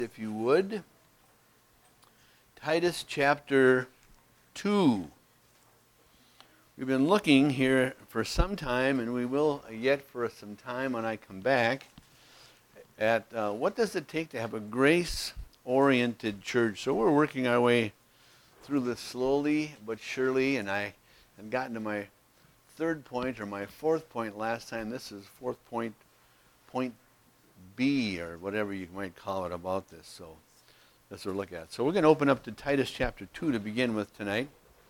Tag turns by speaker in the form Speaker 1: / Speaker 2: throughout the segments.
Speaker 1: If you would, Titus chapter 2. We've been looking here for some time, and we will yet for some time when I come back, at what does it take to have a grace-oriented church. So we're working our way through this slowly but surely, and I had gotten to my third point, or my fourth point last time. This is fourth point B, or whatever you might call it, about this. So that's what we're looking at. So we're going to open up to Titus chapter 2 to begin with tonight.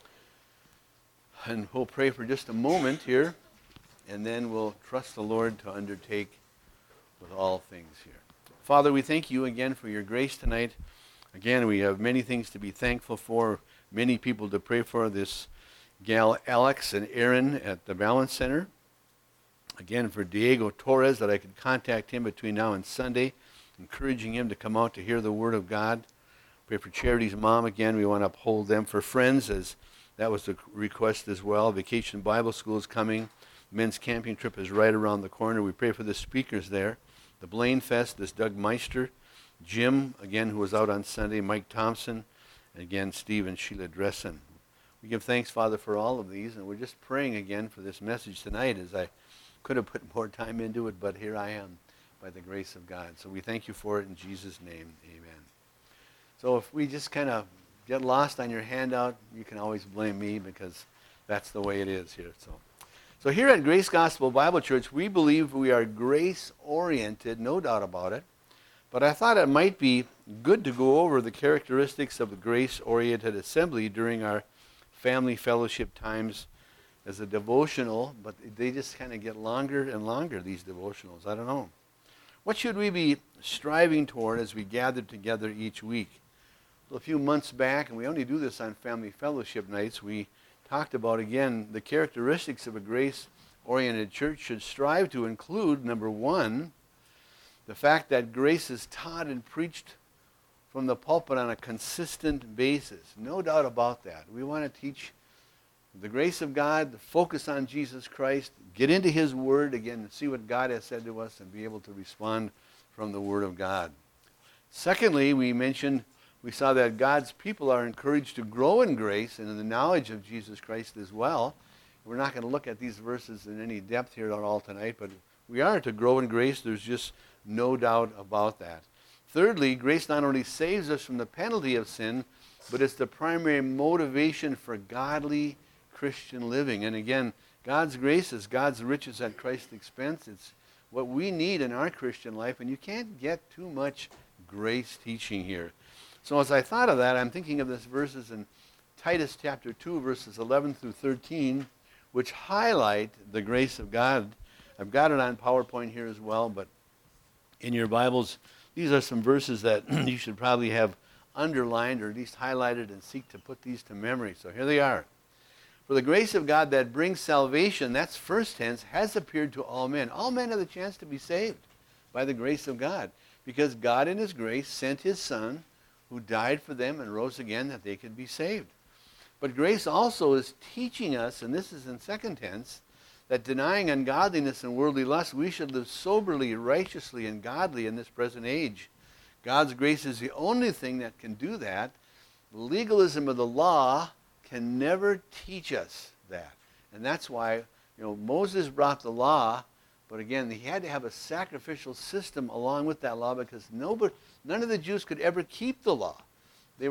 Speaker 1: And we'll pray for just a moment here, and then we'll trust the Lord to undertake with all things here. Father, we thank you again for your grace tonight. Again, we have many things to be thankful for, many people to pray for. This gal Alex and Aaron at the Balance Center. Again, for Diego Torres, that I could contact him between now and Sunday, encouraging him to come out to hear the Word of God. Pray for Charity's mom again. We want to uphold them. For Friends, as that was the request as well. Vacation Bible School is coming. Men's camping trip is right around the corner. We pray for the speakers there. The Blaine Fest, this Doug Meister. Jim, again, who was out on Sunday. Mike Thompson. And again, Steve and Sheila Dressen. We give thanks, Father, for all of these. And we're just praying again for this message tonight, as I could have put more time into it, but here I am by the grace of God. So we thank you for it in Jesus' name. Amen. So if we just kind of get lost on your handout, you can always blame me, because that's the way it is here. So here at Grace Gospel Bible Church, we believe we are grace-oriented, no doubt about it. But I thought it might be good to go over the characteristics of the grace-oriented assembly during our family fellowship times as a devotional, but they just kind of get longer and longer, these devotionals. I don't know. What should we be striving toward as we gather together each week? Well, a few months back, and we only do this on family fellowship nights, we talked about, again, the characteristics of a grace-oriented church should strive to include, number one, the fact that grace is taught and preached from the pulpit on a consistent basis. No doubt about that. We want to teach the grace of God, focus on Jesus Christ, get into His Word again, see what God has said to us, and be able to respond from the Word of God. Secondly, we saw that God's people are encouraged to grow in grace and in the knowledge of Jesus Christ as well. We're not going to look at these verses in any depth here at all tonight, but we are to grow in grace. There's just no doubt about that. Thirdly, grace not only saves us from the penalty of sin, but it's the primary motivation for godly Christian living. And again, God's grace is God's riches at Christ's expense. It's what we need in our Christian life, and you can't get too much grace teaching here. So as I thought of that, I'm thinking of this verses in Titus chapter 2, verses 11 through 13, which highlight the grace of God. I've got it on PowerPoint here as well, but in your Bibles, these are some verses that you should probably have underlined or at least highlighted and seek to put these to memory. So here they are. For the grace of God that brings salvation, that's first tense, has appeared to all men. All men have the chance to be saved by the grace of God, because God in His grace sent His Son, who died for them and rose again that they could be saved. But grace also is teaching us, and this is in second tense, that denying ungodliness and worldly lust, we should live soberly, righteously, and godly in this present age. God's grace is the only thing that can do that. The legalism of the law can never teach us that. And that's why, Moses brought the law, but again, he had to have a sacrificial system along with that law, because none of the Jews could ever keep the law. They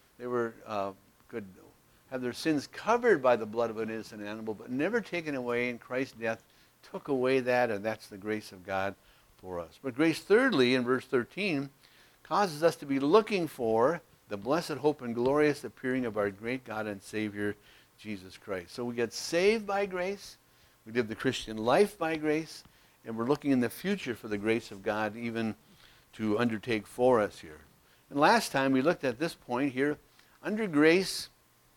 Speaker 1: could have their sins covered by the blood of an innocent animal, but never taken away, and Christ's death took away that, and that's the grace of God for us. But grace, thirdly, in verse 13, causes us to be looking for the blessed hope and glorious appearing of our great God and Savior, Jesus Christ. So we get saved by grace, we live the Christian life by grace, and we're looking in the future for the grace of God even to undertake for us here. And last time we looked at this point here. Under grace,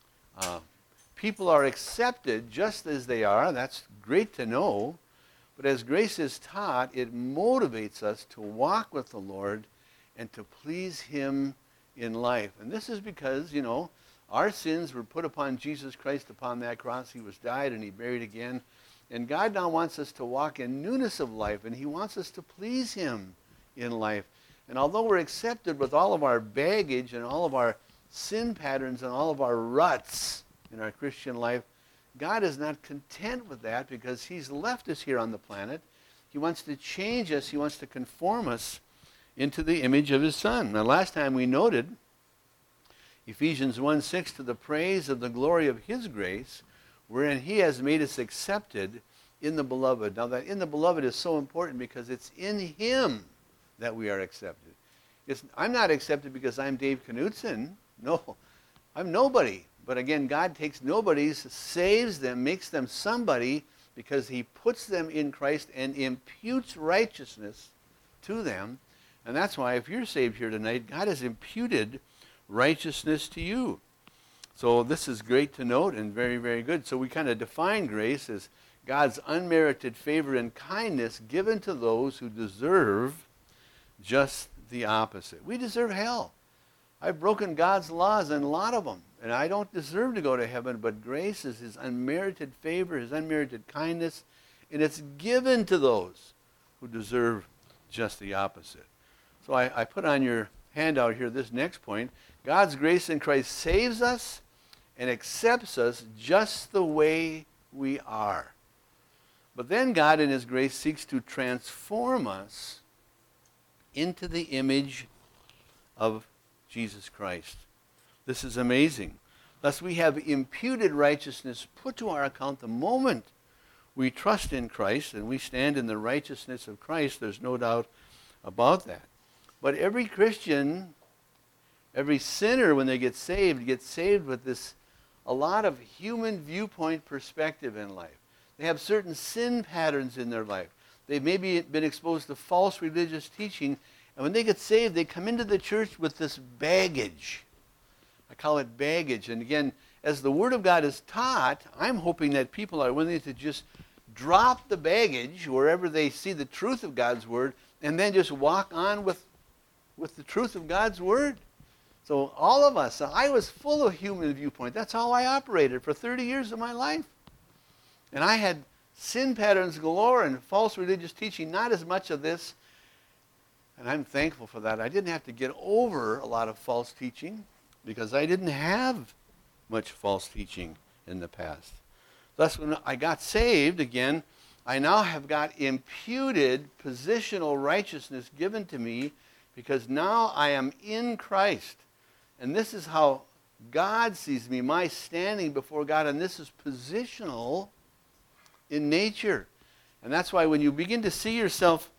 Speaker 1: people are accepted just as they are. That's great to know. But as grace is taught, it motivates us to walk with the Lord and to please Him in life. And this is because, our sins were put upon Jesus Christ upon that cross. He was died and He buried again. And God now wants us to walk in newness of life, and He wants us to please Him in life. And although we're accepted with all of our baggage and all of our sin patterns and all of our ruts in our Christian life, God is not content with that because he's left us here on the planet. He wants to change us. He wants to conform us into the image of his Son. Now, last time we noted Ephesians 1:6, to the praise of the glory of his grace, wherein he has made us accepted in the beloved. Now, that in the beloved is so important because it's in him that we are accepted. I'm not accepted because I'm Dave Knutson. No, I'm nobody. But again, God takes nobodies, saves them, makes them somebody because he puts them in Christ and imputes righteousness to them. And that's why if you're saved here tonight, God has imputed righteousness to you. So this is great to note and very, very good. So we kind of define grace as God's unmerited favor and kindness given to those who deserve just the opposite. We deserve hell. I've broken God's laws and a lot of them, and I don't deserve to go to heaven, but grace is his unmerited favor, his unmerited kindness, and it's given to those who deserve just the opposite. So I put on your handout here this next point. God's grace in Christ saves us and accepts us just the way we are. But then God in his grace seeks to transform us into the image of Jesus Christ. This is amazing. Thus we have imputed righteousness put to our account the moment we trust in Christ and we stand in the righteousness of Christ. There's no doubt about that. But every Christian, every sinner, when they get saved with this, a lot of human viewpoint perspective in life. They have certain sin patterns in their life. They've maybe been exposed to false religious teaching, and when they get saved, they come into the church with this baggage. I call it baggage. And again, as the Word of God is taught, I'm hoping that people are willing to just drop the baggage wherever they see the truth of God's Word, and then just walk on with the truth of God's Word. So all of us, I was full of human viewpoint. That's how I operated for 30 years of my life. And I had sin patterns galore and false religious teaching, not as much of this. And I'm thankful for that. I didn't have to get over a lot of false teaching because I didn't have much false teaching in the past. Thus, when I got saved again, I now have got imputed positional righteousness given to me because now I am in Christ. And this is how God sees me, my standing before God, and this is positional in nature. And that's why when you begin to see yourself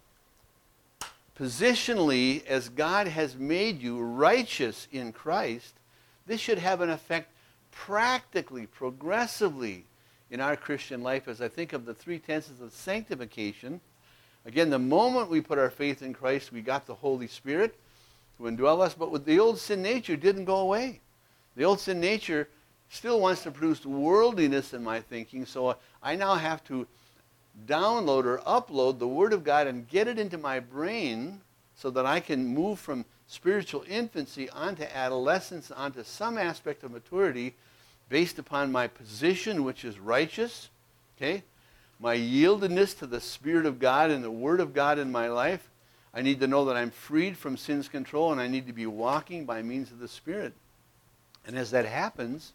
Speaker 1: positionally as God has made you righteous in Christ, this should have an effect practically, progressively in our Christian life as I think of the three tenses of sanctification. Again, the moment we put our faith in Christ, we got the Holy Spirit to indwell us, but with the old sin nature didn't go away. The old sin nature still wants to produce worldliness in my thinking, so I now have to download or upload the Word of God and get it into my brain so that I can move from spiritual infancy onto adolescence, onto some aspect of maturity based upon my position, which is righteous, okay? My yieldedness to the Spirit of God and the Word of God in my life. I need to know that I'm freed from sin's control and I need to be walking by means of the Spirit. And as that happens,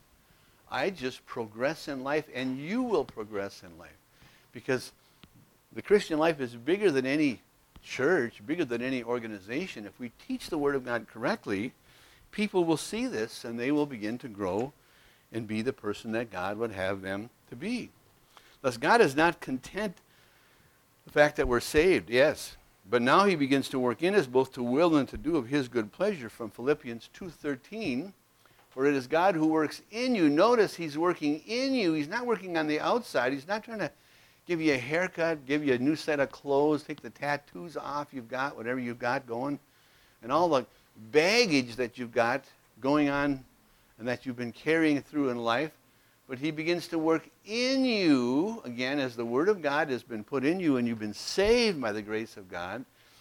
Speaker 1: I just progress in life, and you will progress in life. Because the Christian life is bigger than any church, bigger than any organization. If we teach the Word of God correctly, people will see this and they will begin to grow and be the person that God would have them to be. Thus, God is not content the fact that we're saved, yes. But now he begins to work in us both to will and to do of his good pleasure from Philippians 2:13. For it is God who works in you. Notice he's working in you. He's not working on the outside. He's not trying to give you a haircut, give you a new set of clothes, take the tattoos off you've got, whatever you've got going, and all the baggage that you've got going on and that you've been carrying through in life. But he begins to work in you, again, as the Word of God has been put in you and you've been saved by the grace of God,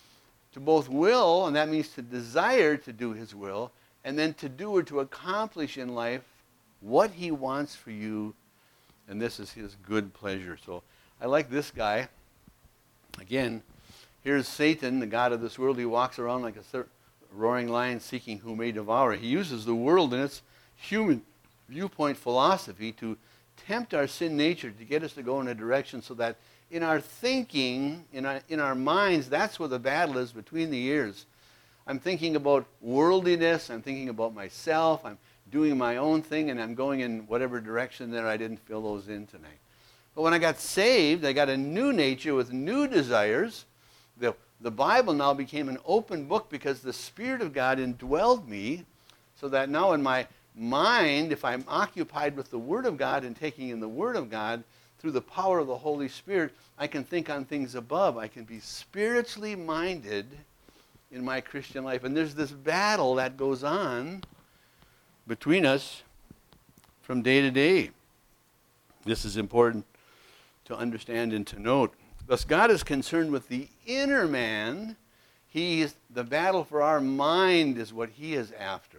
Speaker 1: to both will, and that means to desire to do his will, and then to do or to accomplish in life what he wants for you, and this is his good pleasure. So I like this guy. Again, Here's Satan, the god of this world. He walks around like a roaring lion seeking who may devour. He uses the world and its human viewpoint philosophy to tempt our sin nature, to get us to go in a direction so that in our thinking, in our minds, that's where the battle is between the ears. I'm thinking about worldliness, I'm thinking about myself, I'm doing my own thing, and I'm going in whatever direction there. I didn't fill those in tonight. But when I got saved, I got a new nature with new desires. The Bible now became an open book because the Spirit of God indwelled me, so that now in my mind, if I'm occupied with the Word of God and taking in the Word of God, through the power of the Holy Spirit, I can think on things above. I can be spiritually minded in my Christian life. And there's this battle that goes on between us from day to day. This is important to understand and to note. Thus, God is concerned with the inner man. The battle for our mind is what he is after.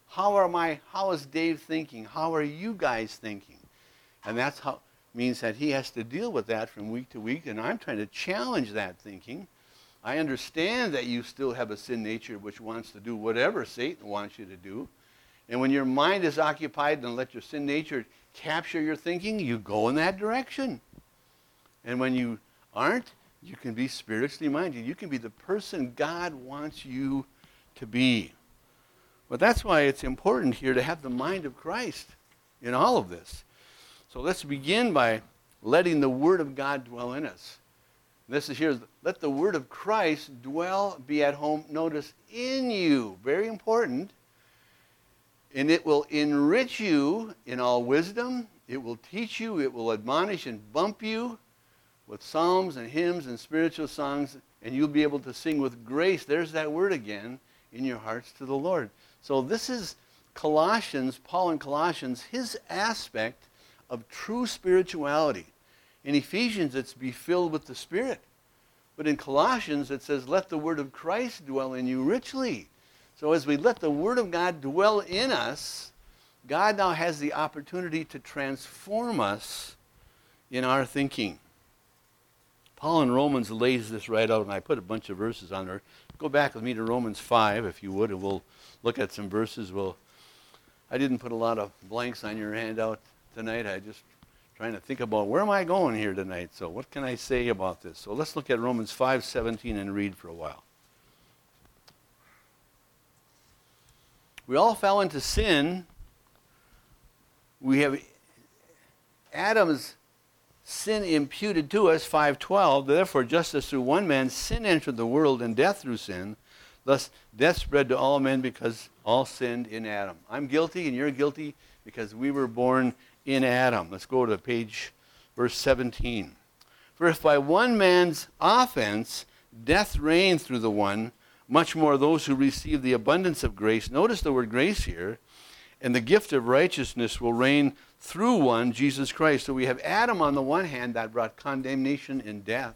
Speaker 1: How is Dave thinking? How are you guys thinking? And that's how means that he has to deal with that from week to week, and I'm trying to challenge that thinking. I understand that you still have a sin nature which wants to do whatever Satan wants you to do. And when your mind is occupied and let your sin nature capture your thinking, you go in that direction. And when you aren't, you can be spiritually minded. You can be the person God wants you to be. But that's why it's important here to have the mind of Christ in all of this. So let's begin by letting the Word of God dwell in us. This is here, let the Word of Christ be at home, notice, in you. Very important. And it will enrich you in all wisdom. It will teach you. It will admonish and bump you with psalms and hymns and spiritual songs. And you'll be able to sing with grace. There's that word again, in your hearts to the Lord. So this is Colossians, Paul in Colossians, his aspect of true spirituality. In Ephesians, it's be filled with the Spirit. But in Colossians, it says, let the word of Christ dwell in you richly. So as we let the word of God dwell in us, God now has the opportunity to transform us in our thinking. Paul in Romans lays this right out, and I put a bunch of verses on there. Go back with me to Romans 5, if you would, and we'll look at some verses. I didn't put a lot of blanks on your handout tonight. I just trying to think about where am I going here tonight. So what can I say about this? So let's look at Romans 5:17 and read for a while. We all fell into sin. We have Adam's sin imputed to us, 5:12. Therefore, just as through one man sin entered the world, and death through sin, thus death spread to all men because all sinned in Adam. I'm guilty and you're guilty because we were born in Adam. Let's go to verse 17. For if by one man's offense death reigned through the one, much more those who receive the abundance of grace, notice the word grace here, and the gift of righteousness will reign through one, Jesus Christ. So we have Adam on the one hand that brought condemnation and death.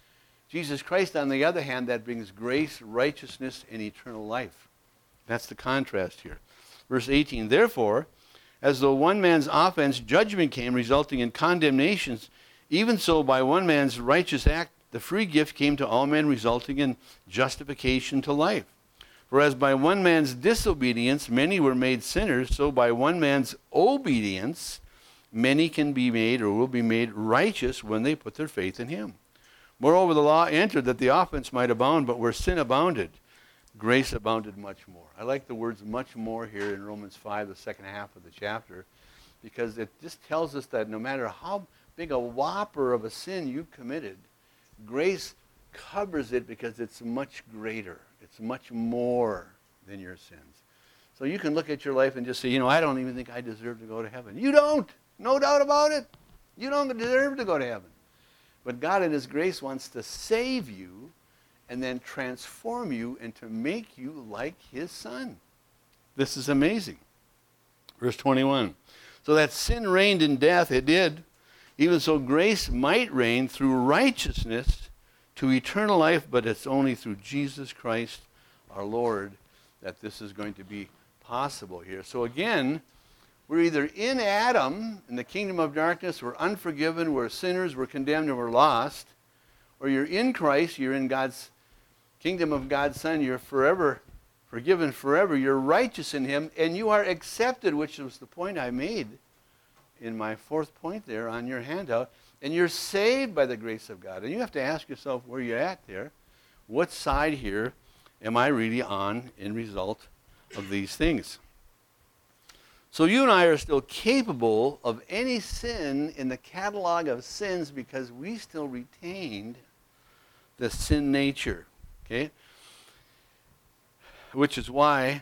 Speaker 1: Jesus Christ on the other hand that brings grace, righteousness, and eternal life. That's the contrast here. Verse 18, therefore, as though one man's offense judgment came, resulting in condemnations, even so by one man's righteous act the free gift came to all men, resulting in justification to life. For as by one man's disobedience many were made sinners, so by one man's obedience many can be made or will be made righteous when they put their faith in him. Moreover, the law entered that the offense might abound, but where sin abounded, grace abounded much more. I like the words much more here in Romans 5, the second half of the chapter, because it just tells us that no matter how big a whopper of a sin you've committed, grace covers it because it's much greater. It's much more than your sins. So you can look at your life and just say, I don't even think I deserve to go to heaven. You don't. No doubt about it. You don't deserve to go to heaven. But God in his grace wants to save you and then transform you and to make you like his Son. This is amazing. Verse 21. So that sin reigned in death, it did. Even so grace might reign through righteousness to eternal life, but it's only through Jesus Christ our Lord that this is going to be possible here. So again, we're either in Adam, in the kingdom of darkness, we're unforgiven, we're sinners, we're condemned, and we're lost, or you're in Christ, you're in God's kingdom of God's Son, you're forever forgiven forever. You're righteous in him, and you are accepted, which was the point I made in my fourth point there on your handout. And you're saved by the grace of God. And you have to ask yourself where you're at there. What side here am I really on in result of these things? So you and I are still capable of any sin in the catalog of sins because we still retained the sin nature, okay? Which is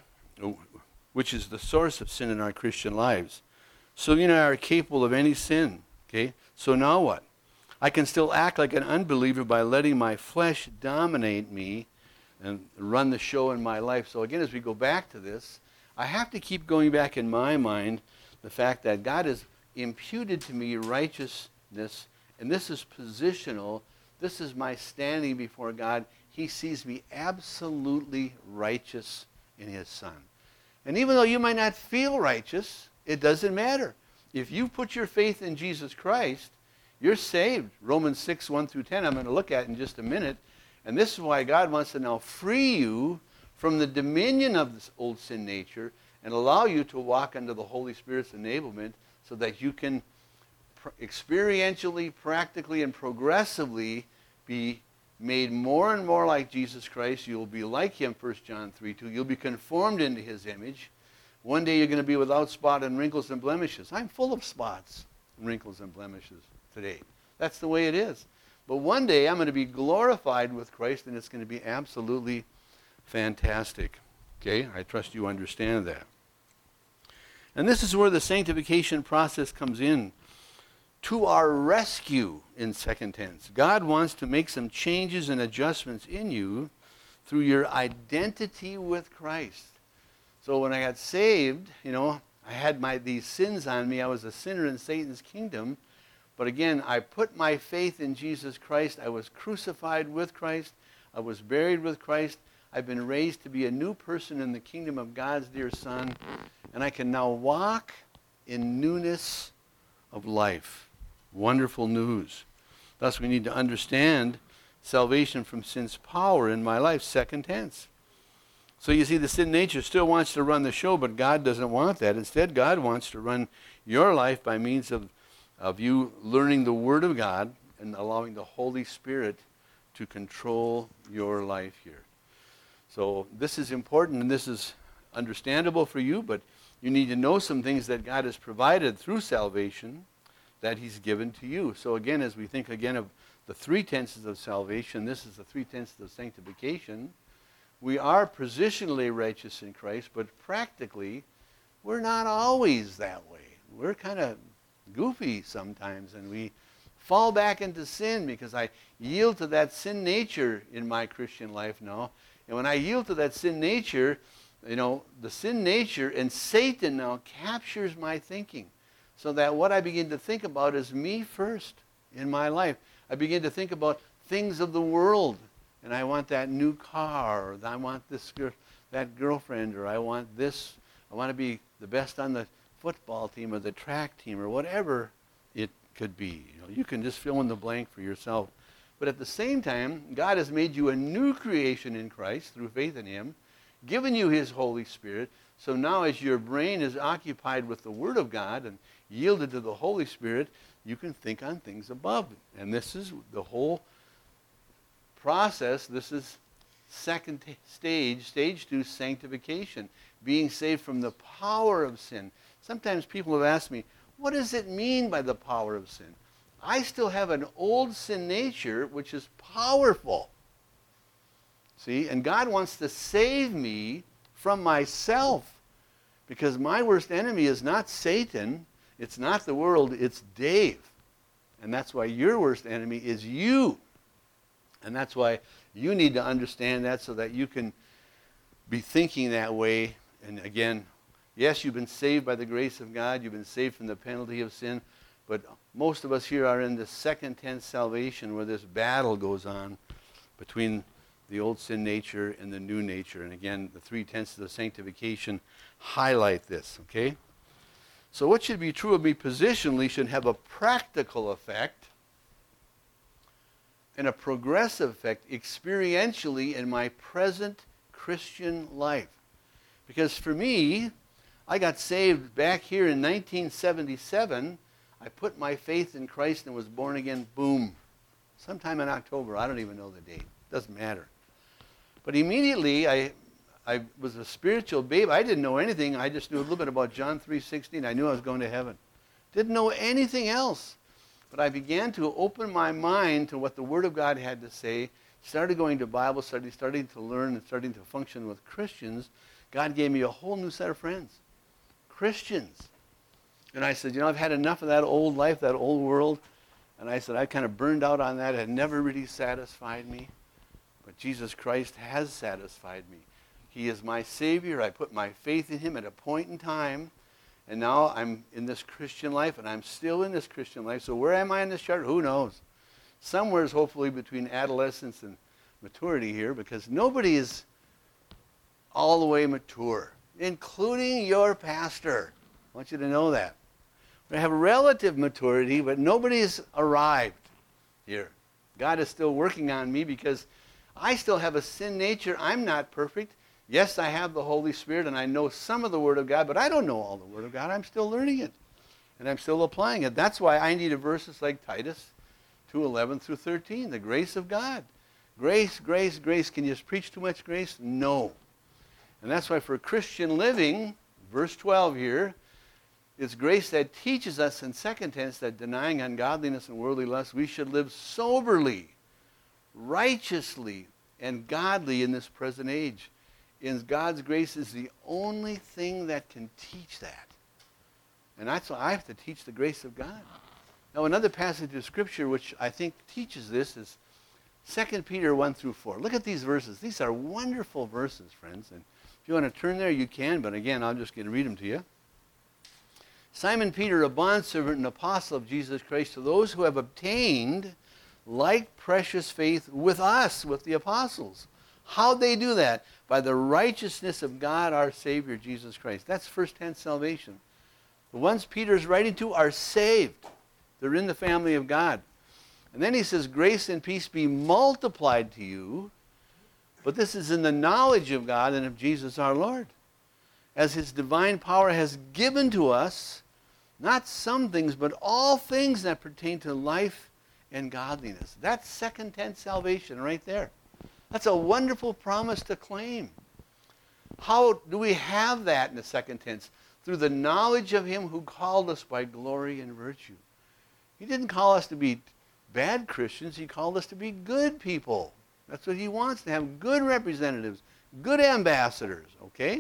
Speaker 1: the source of sin in our Christian lives. So you and I are capable of any sin, okay? So now what? I can still act like an unbeliever by letting my flesh dominate me and run the show in my life. So again, as we go back to this, I have to keep going back in my mind the fact that God has imputed to me righteousness, and this is positional. This is my standing before God. He sees me absolutely righteous in his Son. And even though you might not feel righteous, it doesn't matter. If you put your faith in Jesus Christ, you're saved. Romans 6, 1 through 10, I'm going to look at in just a minute. And this is why God wants to now free you from the dominion of this old sin nature and allow you to walk under the Holy Spirit's enablement so that you can experientially, practically, and progressively be made more and more like Jesus Christ. You'll be like him, 1 John 3:2. You'll be conformed into his image. One day you're going to be without spot and wrinkles and blemishes. I'm full of spots, wrinkles, and blemishes today. That's the way it is. But one day I'm going to be glorified with Christ, and it's going to be absolutely fantastic. Okay? I trust you understand that. And this is where the sanctification process comes in to our rescue in second tense. God wants to make some changes and adjustments in you through your identity with Christ. So when I got saved, I had these sins on me. I was a sinner in Satan's kingdom. But again, I put my faith in Jesus Christ. I was crucified with Christ. I was buried with Christ. I've been raised to be a new person in the kingdom of God's dear Son. And I can now walk in newness of life. Wonderful news. Thus, we need to understand salvation from sin's power in my life, second tense. So you see, the sin nature still wants to run the show, but God doesn't want that. Instead, God wants to run your life by means of you learning the Word of God and allowing the Holy Spirit to control your life here. So this is important, and this is understandable for you, but you need to know some things that God has provided through salvation that he's given to you. So again, as we think again of the three tenses of salvation, this is the three tenses of sanctification. We are positionally righteous in Christ, but practically, we're not always that way. We're kind of goofy sometimes, and we fall back into sin because I yield to that sin nature in my Christian life now. And when I yield to that sin nature, the sin nature and Satan now captures my thinking. So that what I begin to think about is me first in my life. I begin to think about things of the world. And I want that new car, or I want that girlfriend, or I want this. I want to be the best on the football team or the track team or whatever it could be. You can just fill in the blank for yourself. But at the same time, God has made you a new creation in Christ through faith in him, given you his Holy Spirit. So now as your brain is occupied with the Word of God and yielded to the Holy Spirit, you can think on things above. And this is the whole process. This is second stage, stage 2, sanctification, being saved from the power of sin. Sometimes people have asked me, what does it mean by the power of sin? I still have an old sin nature which is powerful. See, and God wants to save me from myself, because my worst enemy is not Satan, it's not the world, it's Dave. And that's why your worst enemy is you. And that's why you need to understand that so that you can be thinking that way. And again, yes, you've been saved by the grace of God, you've been saved from the penalty of sin, but most of us here are in the second tense salvation where this battle goes on between the old sin nature and the new nature. And again, the three tenses of sanctification highlight this, okay? So what should be true of me positionally should have a practical effect and a progressive effect experientially in my present Christian life. Because for me, I got saved back here in 1977. I put my faith in Christ and was born again, boom, sometime in October. I don't even know the date. Doesn't matter. But immediately, I was a spiritual babe. I didn't know anything. I just knew a little bit about John 3:16. I knew I was going to heaven. Didn't know anything else. But I began to open my mind to what the Word of God had to say. Started going to Bible study, starting to learn, and starting to function with Christians. God gave me a whole new set of friends. Christians. And I said, I've had enough of that old life, that old world. And I said, I kind of burned out on that. It had never really satisfied me. But Jesus Christ has satisfied me. He is my Savior. I put my faith in Him at a point in time. And now I'm in this Christian life, and I'm still in this Christian life. So where am I in this chart? Who knows? Somewhere's hopefully between adolescence and maturity here, because nobody is all the way mature, including your pastor. I want you to know that. We have relative maturity, but nobody's arrived here. God is still working on me because I still have a sin nature. I'm not perfect. Yes, I have the Holy Spirit, and I know some of the Word of God, but I don't know all the Word of God. I'm still learning it, and I'm still applying it. That's why I need verses like Titus 2:11 through 13, the grace of God. Grace, grace, grace. Can you just preach too much grace? No. And that's why for Christian living, verse 12 here, it's grace that teaches us in second tense that denying ungodliness and worldly lust, we should live soberly, righteously, and godly in this present age. And God's grace is the only thing that can teach that. And that's why I have to teach the grace of God. Now, another passage of Scripture which I think teaches this is 2 Peter 1 through 4. Look at these verses. These are wonderful verses, friends. And if you want to turn there, you can. But again, I'm just going to read them to you. Simon Peter, a bondservant and apostle of Jesus Christ, to those who have obtained like precious faith with us, with the apostles. How'd they do that? By the righteousness of God our Savior, Jesus Christ. That's first-hand salvation. The ones Peter's writing to are saved. They're in the family of God. And then he says, grace and peace be multiplied to you, but this is in the knowledge of God and of Jesus our Lord, as His divine power has given to us, not some things, but all things that pertain to life and godliness. That's second-tense salvation right there. That's a wonderful promise to claim. How do we have that in the second tense? Through the knowledge of Him who called us by glory and virtue. He didn't call us to be bad Christians. He called us to be good people. That's what He wants, to have good representatives, good ambassadors, okay?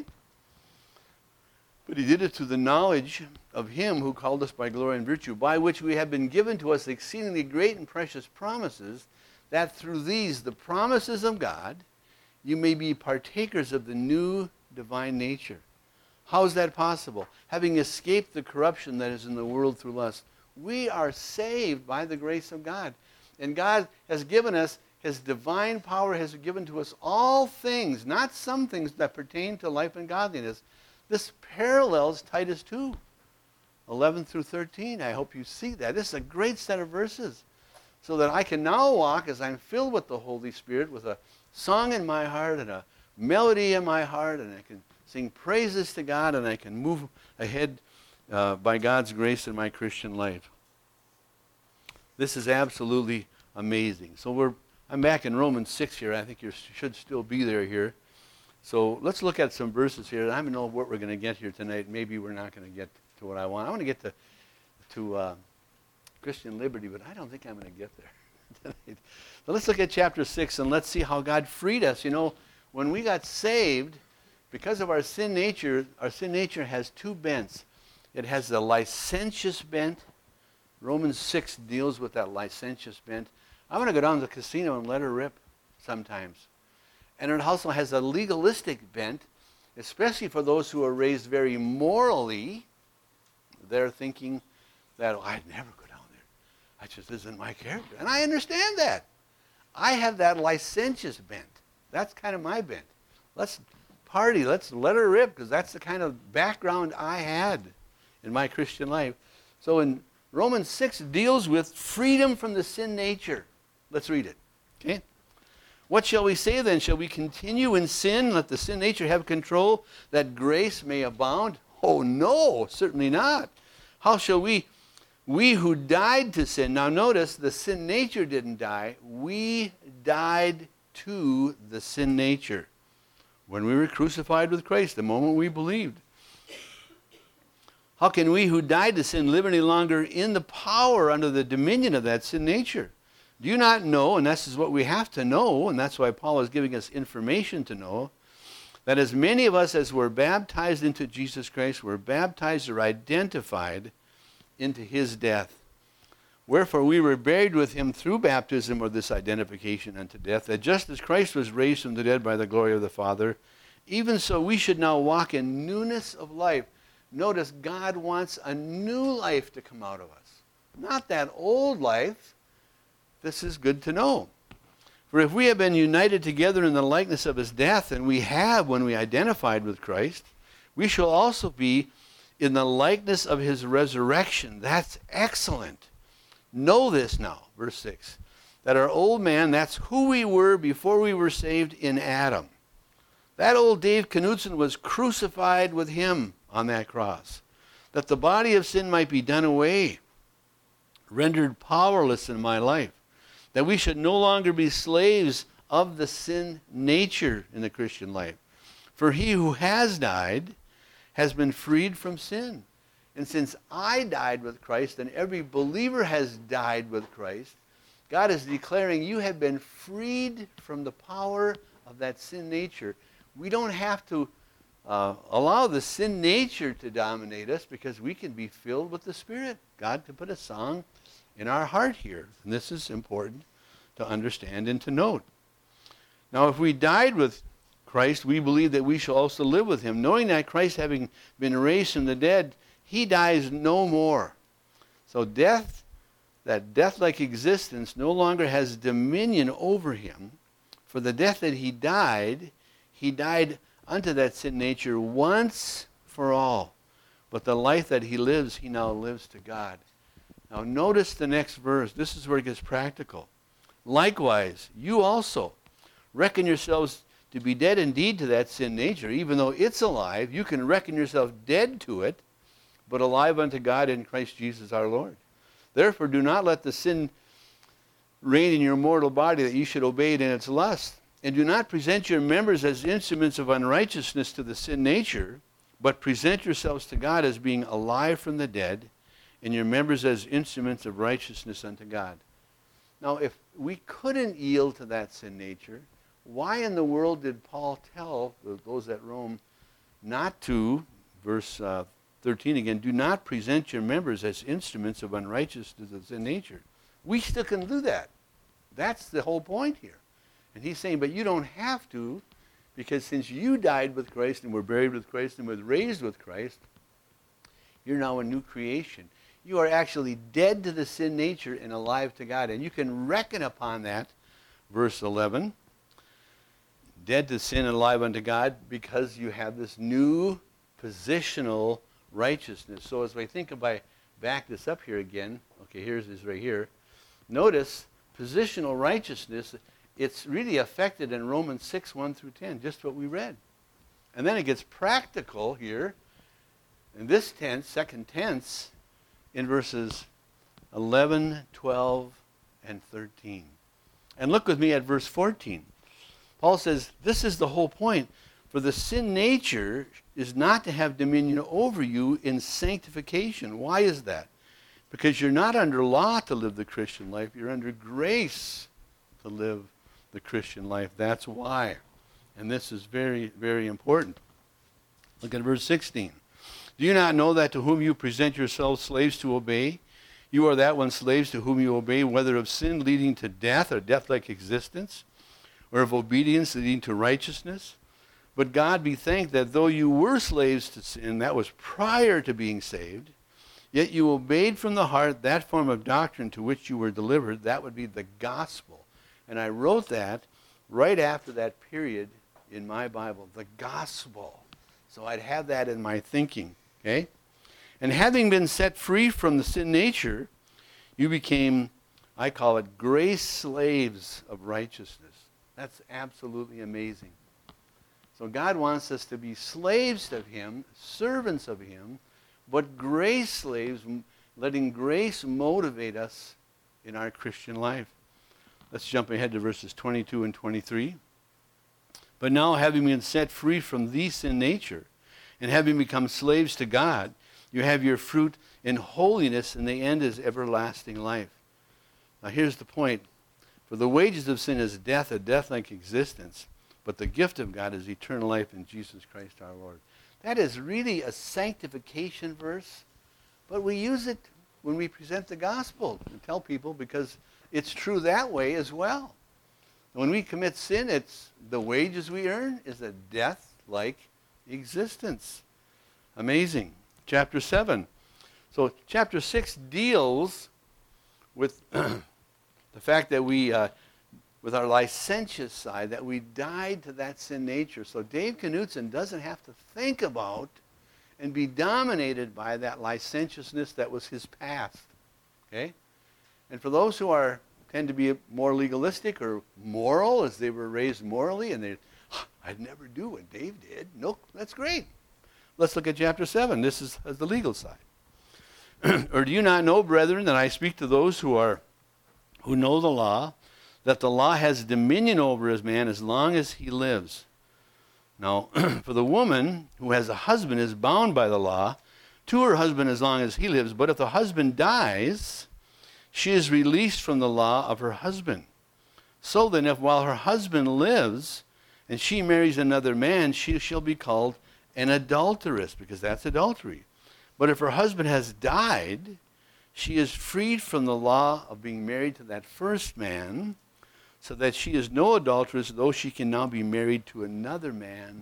Speaker 1: But He did it through the knowledge of Him who called us by glory and virtue, by which we have been given to us exceedingly great and precious promises, that through these, the promises of God, you may be partakers of the new divine nature. How is that possible? Having escaped the corruption that is in the world through lust. We are saved by the grace of God. And God has given us, His divine power has given to us all things, not some things that pertain to life and godliness. This parallels Titus 2:11 through 13. I hope you see that. This is a great set of verses. So that I can now walk as I'm filled with the Holy Spirit, with a song in my heart and a melody in my heart, and I can sing praises to God, and I can move ahead by God's grace in my Christian life. This is absolutely amazing. So I'm back in Romans 6 here. I think you should still be there here. So let's look at some verses here. I don't know what we're going to get here tonight. Maybe we're not going to get to what I want. I want to get to Christian liberty, but I don't think I'm going to get there tonight. But let's look at chapter 6 and let's see how God freed us. When we got saved, because of our sin nature has two bents. It has the licentious bent. Romans 6 deals with that licentious bent. I want to go down to the casino and let her rip sometimes. And it also has a legalistic bent, especially for those who are raised very morally. They're thinking that, I'd never go down there. That just isn't my character. And I understand that. I have that licentious bent. That's kind of my bent. Let's party. Let's let her rip, because that's the kind of background I had in my Christian life. So in Romans 6 deals with freedom from the sin nature. Let's read it. Okay? What shall we say then? Shall we continue in sin, let the sin nature have control, that grace may abound? Oh no, certainly not. How shall we who died to sin, now notice the sin nature didn't die, we died to the sin nature when we were crucified with Christ, the moment we believed. How can we who died to sin live any longer in the power under the dominion of that sin nature? Do you not know, and this is what we have to know, and that's why Paul is giving us information to know, that as many of us as were baptized into Jesus Christ were baptized or identified into his death. Wherefore we were buried with him through baptism, or this identification unto death, that just as Christ was raised from the dead by the glory of the Father, even so we should now walk in newness of life. Notice God wants a new life to come out of us, not that old life. This is good to know. For if we have been united together in the likeness of his death, and we have when we identified with Christ, we shall also be in the likeness of his resurrection. That's excellent. Know this now, verse 6, that our old man, that's who we were before we were saved in Adam. That old Dave Knudsen was crucified with him on that cross, that the body of sin might be done away, rendered powerless in my life, that we should no longer be slaves of the sin nature in the Christian life. For he who has died has been freed from sin. And since I died with Christ, and every believer has died with Christ, God is declaring you have been freed from the power of that sin nature. We don't have to allow the sin nature to dominate us, because we can be filled with the Spirit. God can put a song in our heart here. And this is important to understand and to note. Now, if we died with Christ, we believe that we shall also live with him, knowing that Christ, having been raised from the dead, he dies no more. So death, that death-like existence, no longer has dominion over him. For the death that he died unto that sin nature once for all. But the life that he lives, he now lives to God. Now notice the next verse. This is where it gets practical. Likewise, you also reckon yourselves to be dead indeed to that sin nature. Even though it's alive, you can reckon yourself dead to it, but alive unto God in Christ Jesus our Lord. Therefore do not let the sin reign in your mortal body, that you should obey it in its lust. And do not present your members as instruments of unrighteousness to the sin nature, but present yourselves to God as being alive from the dead, and your members as instruments of righteousness unto God. Now, if we couldn't yield to that sin nature, why in the world did Paul tell those at Rome not to, verse 13 again, do not present your members as instruments of unrighteousness to the sin nature? We still can do that. That's the whole point here. And he's saying, but you don't have to, because since you died with Christ and were buried with Christ and were raised with Christ, you're now a new creation. You are actually dead to the sin nature and alive to God. And you can reckon upon that, verse 11, dead to sin and alive unto God, because you have this new positional righteousness. So as I think, if I back this up here again, okay, here's this right here. Notice positional righteousness, it's really affected in Romans 6, 1 through 10, just what we read. And then it gets practical here in this tense, second tense, in verses 11, 12, and 13. And look with me at verse 14. Paul says, this is the whole point. For the sin nature is not to have dominion over you in sanctification. Why is that? Because you're not under law to live the Christian life. You're under grace to live the Christian life. That's why. And this is very, very important. Look at verse 16. Do you not know that to whom you present yourselves slaves to obey, you are that one slaves to whom you obey, whether of sin leading to death or death-like existence, or of obedience leading to righteousness? But God be thanked that though you were slaves to sin, that was prior to being saved, yet you obeyed from the heart that form of doctrine to which you were delivered. That would be the gospel. And I wrote that right after that period in my Bible, the gospel. So I'd have that in my thinking, okay? And having been set free from the sin nature, you became I call it grace slaves of righteousness. That's absolutely amazing. So God wants us to be slaves of Him, servants of Him, but grace slaves, letting grace motivate us in our Christian life. Let's jump ahead to verses 22 and 23. But now, having been set free from the sin nature, and having become slaves to God, you have your fruit in holiness, and the end is everlasting life. Now here's the point. For the wages of sin is death, a death-like existence. But the gift of God is eternal life in Jesus Christ our Lord. That is really a sanctification verse, but we use it when we present the gospel and tell people because it's true that way as well. When we commit sin, it's the wages we earn is a death-like existence. Amazing. Chapter 7. So chapter 6 deals with the fact that we, with our licentious side, that we died to that sin nature. So Dave Knutson doesn't have to think about and be dominated by that licentiousness that was his past. Okay? And for those who tend to be more legalistic or moral, as they were raised morally, and I'd never do what Dave did. No, that's great. Let's look at chapter 7. This is the legal side. Or do you not know, brethren, that I speak to those who know the law, that the law has dominion over his man as long as he lives? Now, for the woman who has a husband is bound by the law to her husband as long as he lives. But if the husband dies, she is released from the law of her husband. So then, if while her husband lives and she marries another man, she shall be called an adulteress, because that's adultery. But if her husband has died, she is freed from the law of being married to that first man, so that she is no adulteress, though she can now be married to another man,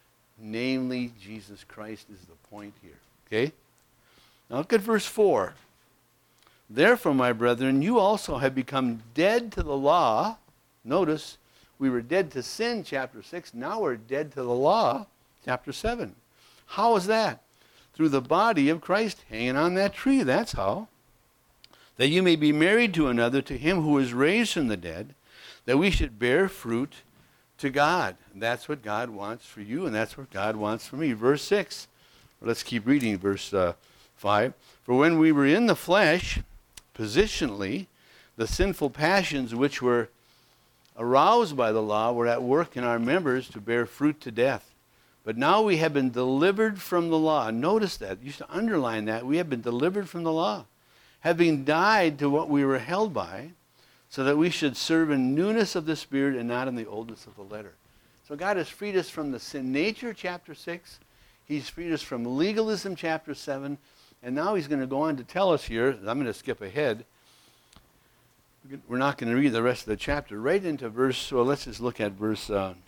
Speaker 1: namely Jesus Christ is the point here. Okay? Now look at verse 4. Therefore, my brethren, you also have become dead to the law. Notice, we were dead to sin, chapter 6. Now we're dead to the law, chapter 7. How is that? Through the body of Christ hanging on that tree. That's how. That you may be married to another, to him who is raised from the dead, that we should bear fruit to God. And that's what God wants for you, and that's what God wants for me. Verse 6. Let's keep reading verse 5. For when we were in the flesh, positionally, the sinful passions which were aroused by the law were at work in our members to bear fruit to death. But now we have been delivered from the law. Notice that. You should underline that. We have been delivered from the law, having died to what we were held by, so that we should serve in newness of the Spirit and not in the oldness of the letter. So God has freed us from the sin nature, chapter 6. He's freed us from legalism, chapter 7. And now he's going to go on to tell us here, I'm going to skip ahead. We're not going to read the rest of the chapter. Right into verse, well, let's just look at verse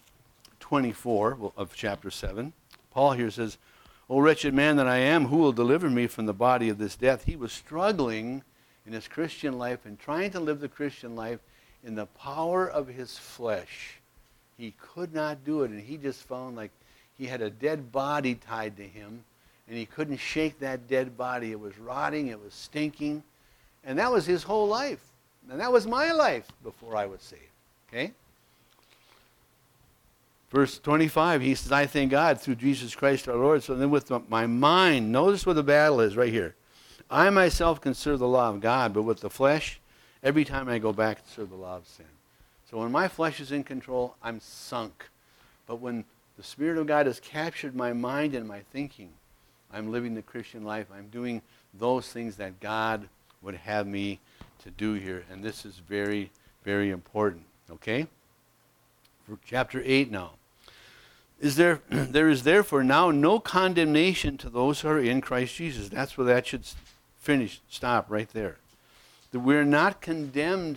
Speaker 1: 24 of chapter 7. Paul here says, O wretched man that I am, who will deliver me from the body of this death? He was struggling in his Christian life and trying to live the Christian life in the power of his flesh. He could not do it, and he just found like he had a dead body tied to him, and he couldn't shake that dead body. It was rotting, it was stinking, and that was his whole life. And that was my life before I was saved. Okay? Verse 25, he says, I thank God through Jesus Christ our Lord. So then with my mind, notice where the battle is right here. I myself can serve the law of God, but with the flesh, every time I go back to serve the law of sin. So when my flesh is in control, I'm sunk. But when the Spirit of God has captured my mind and my thinking, I'm living the Christian life. I'm doing those things that God would have me to do here. And this is very, very important. Okay? For chapter 8 now. There is therefore now no condemnation to those who are in Christ Jesus. That's where that should finish, stop right there. That we're not condemned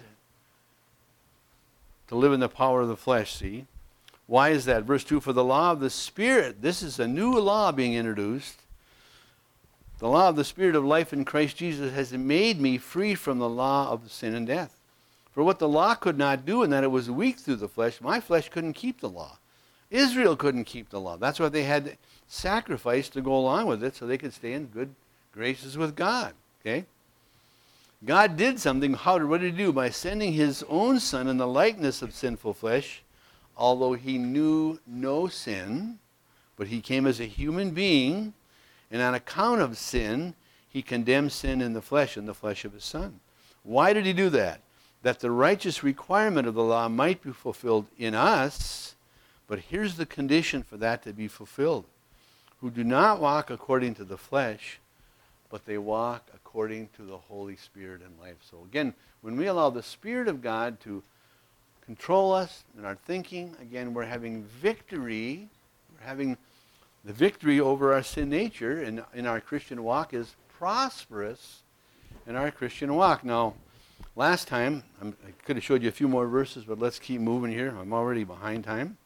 Speaker 1: to live in the power of the flesh, see? Why is that? Verse 2, for the law of the Spirit, this is a new law being introduced. The law of the Spirit of life in Christ Jesus has made me free from the law of sin and death. For what the law could not do, in that it was weak through the flesh, my flesh couldn't keep the law. Israel couldn't keep the law. That's why they had sacrifice to go along with it so they could stay in good graces with God. Okay? God did something. What did he do? By sending his own Son in the likeness of sinful flesh, although he knew no sin, but he came as a human being, and on account of sin, he condemned sin in the flesh of his Son. Why did he do that? That the righteous requirement of the law might be fulfilled in us, but here's the condition for that to be fulfilled. Who do not walk according to the flesh, but they walk according to the Holy Spirit in life. So again, when we allow the Spirit of God to control us in our thinking, again, we're having victory. We're having the victory over our sin nature, and in our Christian walk is prosperous in our Christian walk. Now, last time, I could have showed you a few more verses, but let's keep moving here. I'm already behind time.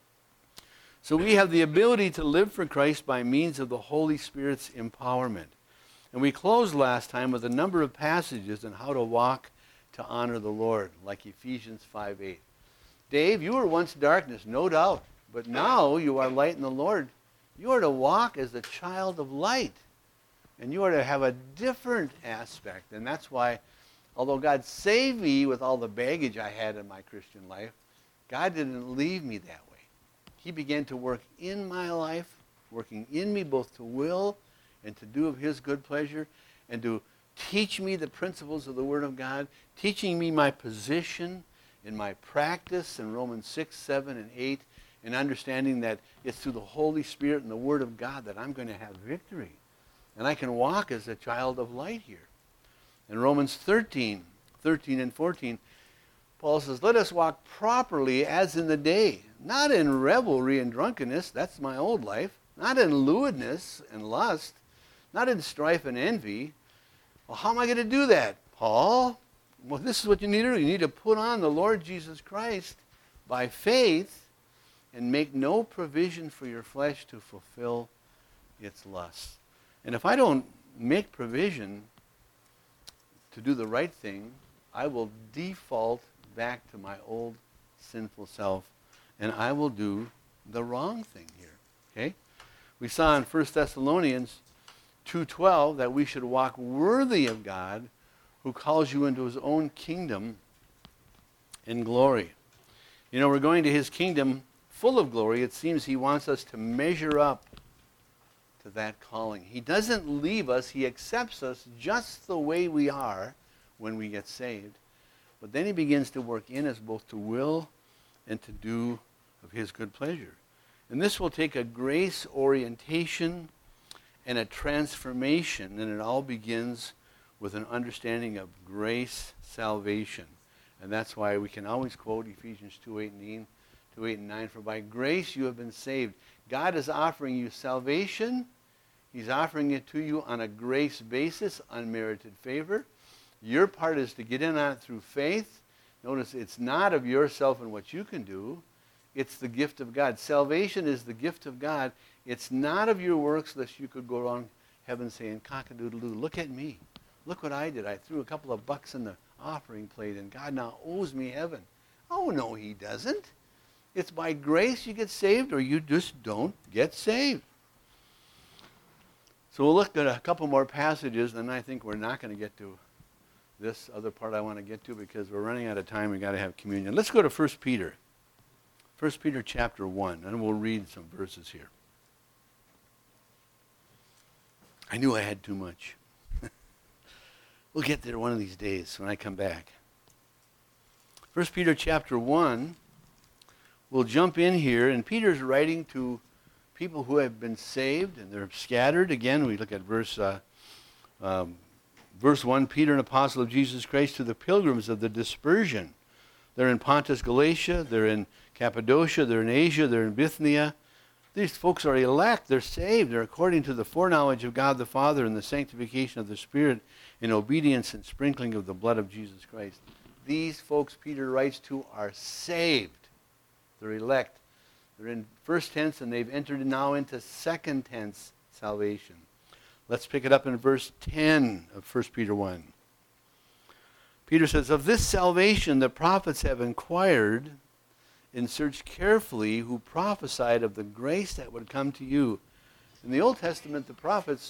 Speaker 1: So we have the ability to live for Christ by means of the Holy Spirit's empowerment. And we closed last time with a number of passages on how to walk to honor the Lord, like Ephesians 5:8. Dave, you were once darkness, no doubt, but now you are light in the Lord. You are to walk as a child of light, and you are to have a different aspect. And that's why, although God saved me with all the baggage I had in my Christian life, God didn't leave me that way. He began to work in my life, working in me both to will and to do of his good pleasure, and to teach me the principles of the Word of God, teaching me my position in my practice in Romans 6, 7, and 8, and understanding that it's through the Holy Spirit and the Word of God that I'm going to have victory. And I can walk as a child of light here. In Romans 13 and 14, Paul says, let us walk properly as in the day, not in revelry and drunkenness, that's my old life, not in lewdness and lust, not in strife and envy. Well, how am I going to do that, Paul? Well, this is what you need to do. You need to put on the Lord Jesus Christ by faith and make no provision for your flesh to fulfill its lusts. And if I don't make provision to do the right thing, I will default back to my old sinful self, and I will do the wrong thing here. Okay? We saw in 1 Thessalonians 2:12 that we should walk worthy of God who calls you into his own kingdom in glory. You know, we're going to his kingdom full of glory. It seems he wants us to measure up to that calling. He doesn't leave us. He accepts us just the way we are when we get saved. But then he begins to work in us both to will and to do of his good pleasure. And this will take a grace orientation and a transformation, and it all begins with an understanding of grace salvation. And that's why we can always quote Ephesians 2:8 and 9, for by grace you have been saved. God is offering you salvation. He's offering it to you on a grace basis, unmerited favor. Your part is to get in on it through faith. Notice it's not of yourself and what you can do. It's the gift of God. Salvation is the gift of God. It's not of your works, lest you could go around heaven saying, cock-a-doodle-doo, look at me. Look what I did. I threw a couple of bucks in the offering plate, and God now owes me heaven. Oh, no, he doesn't. It's by grace you get saved, or you just don't get saved. So we'll look at a couple more passages, and I think we're not going to get to this other part I want to get to because we're running out of time. We've got to have communion. Let's go to 1 Peter. 1 Peter chapter 1, and we'll read some verses here. I knew I had too much. We'll get there one of these days when I come back. 1 Peter chapter 1, we'll jump in here, and Peter's writing to people who have been saved, and they're scattered. Again, we look at verse 1, Peter, an apostle of Jesus Christ, to the pilgrims of the dispersion. They're in Pontus, Galatia, they're in Cappadocia, they're in Asia, they're in Bithynia. These folks are elect, they're saved, they're according to the foreknowledge of God the Father and the sanctification of the Spirit in obedience and sprinkling of the blood of Jesus Christ. These folks Peter writes to are saved. They're elect. They're in first tense and they've entered now into second tense salvation. Let's pick it up in verse 10 of 1 Peter 1. Peter says, of this salvation the prophets have inquired and searched carefully, who prophesied of the grace that would come to you. In the Old Testament, the prophets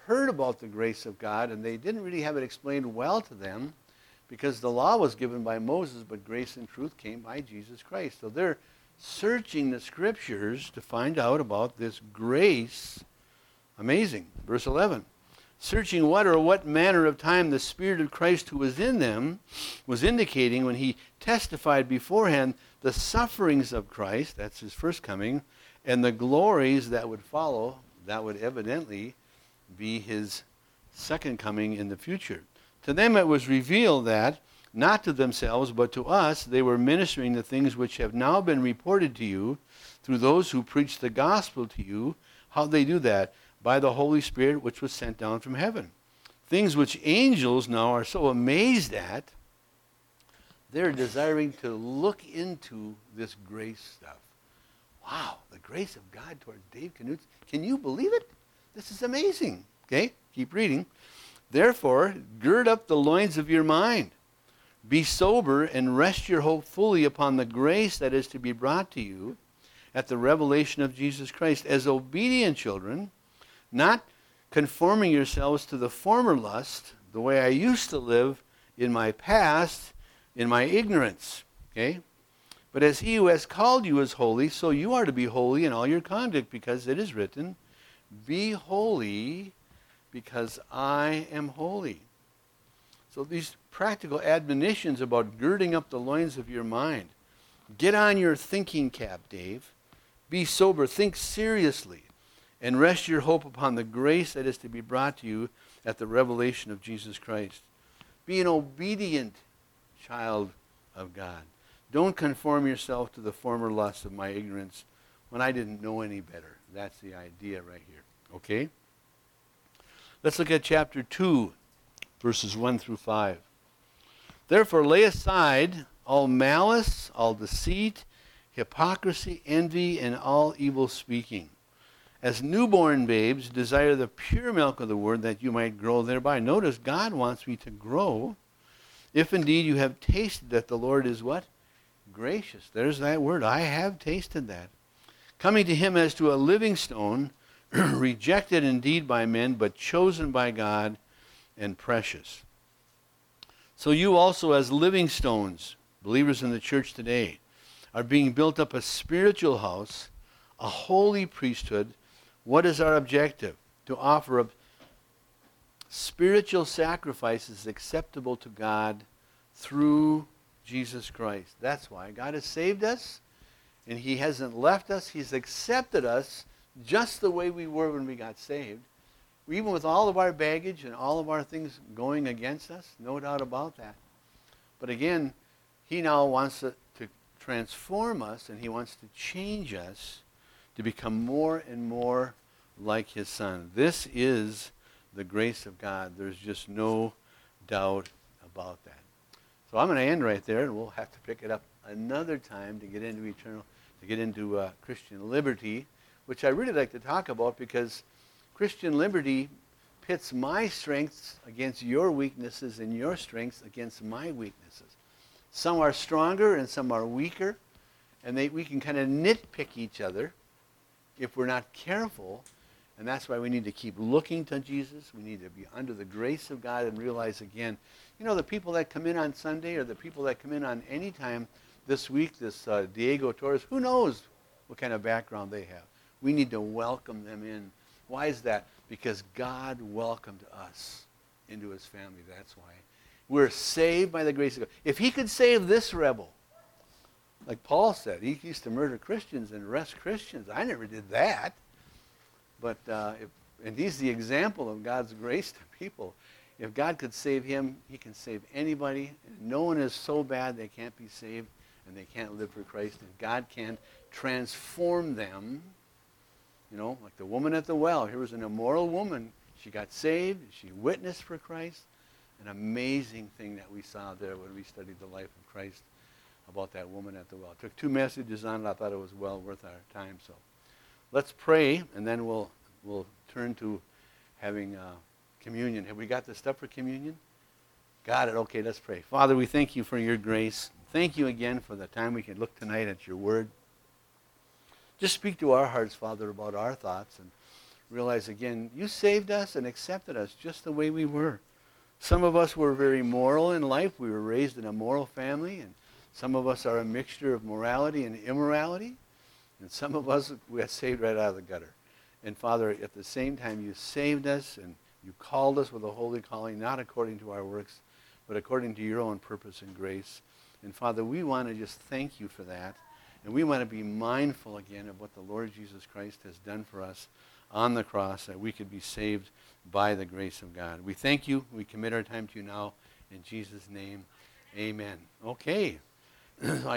Speaker 1: heard about the grace of God, and they didn't really have it explained well to them because the law was given by Moses, but grace and truth came by Jesus Christ. So they're searching the scriptures to find out about this grace. Amazing. Verse 11. Searching what manner of time the Spirit of Christ who was in them was indicating when he testified beforehand the sufferings of Christ, that's his first coming, and the glories that would follow, that would evidently be his second coming in the future. To them it was revealed that, not to themselves, but to us, they were ministering the things which have now been reported to you through those who preach the gospel to you. How they do that? By the Holy Spirit which was sent down from heaven. Things which angels now are so amazed at, they're desiring to look into this grace stuff. Wow, the grace of God toward Dave Knutson. Can you believe it? This is amazing. Okay, keep reading. Therefore, gird up the loins of your mind. Be sober and rest your hope fully upon the grace that is to be brought to you at the revelation of Jesus Christ as obedient children, not conforming yourselves to the former lust, the way I used to live in my past, in my ignorance. Okay? But as he who has called you is holy, so you are to be holy in all your conduct, because it is written, be holy, because I am holy. So these practical admonitions about girding up the loins of your mind. Get on your thinking cap, Dave. Be sober, think seriously, and rest your hope upon the grace that is to be brought to you at the revelation of Jesus Christ. Be an obedient child of God. Don't conform yourself to the former lusts of my ignorance when I didn't know any better. That's the idea right here. Okay? Let's look at chapter 2, verses 1 through 5. Therefore lay aside all malice, all deceit, hypocrisy, envy, and all evil speaking. As newborn babes, desire the pure milk of the word that you might grow thereby. Notice God wants me to grow. If indeed you have tasted that the Lord is what? Gracious. There's that word. I have tasted that. Coming to him as to a living stone, rejected indeed by men, but chosen by God and precious. So you also as living stones, believers in the church today, are being built up a spiritual house, a holy priesthood. What is our objective? To offer up spiritual sacrifices acceptable to God through Jesus Christ. That's why God has saved us, and he hasn't left us. He's accepted us just the way we were when we got saved. Even with all of our baggage and all of our things going against us, no doubt about that. But again, he now wants to transform us, and he wants to change us to become more and more like his Son. This is the grace of God. There's just no doubt about that. So I'm going to end right there, and we'll have to pick it up another time to get into Christian liberty, which I really like to talk about, because Christian liberty pits my strengths against your weaknesses and your strengths against my weaknesses. Some are stronger and some are weaker, and we can kind of nitpick each other if we're not careful. And that's why we need to keep looking to Jesus. We need to be under the grace of God and realize again, the people that come in on Sunday or the people that come in on any time this week, this Diego Torres, who knows what kind of background they have. We need to welcome them in. Why is that? Because God welcomed us into his family. That's why. We're saved by the grace of God. If he could save this rebel, like Paul said, he used to murder Christians and arrest Christians. I never did that. But and he's the example of God's grace to people. If God could save him, he can save anybody. No one is so bad they can't be saved and they can't live for Christ. And God can transform them. Like the woman at the well. Here was an immoral woman. She got saved. She witnessed for Christ. An amazing thing that we saw there when we studied the life of Christ about that woman at the well. Took 2 messages on it. I thought it was well worth our time. So let's pray, and then we'll turn to having communion. Have we got the stuff for communion? Got it. Okay, let's pray. Father, we thank you for your grace. Thank you again for the time we can look tonight at your word. Just speak to our hearts, Father, about our thoughts, and realize again, you saved us and accepted us just the way we were. Some of us were very moral in life. We were raised in a moral family, and some of us are a mixture of morality and immorality, and some of us we got saved right out of the gutter. And Father, at the same time, you saved us and you called us with a holy calling, not according to our works, but according to your own purpose and grace. And Father, we want to just thank you for that. And we want to be mindful again of what the Lord Jesus Christ has done for us on the cross, that we could be saved by the grace of God. We thank you. We commit our time to you now. In Jesus' name, amen. Okay.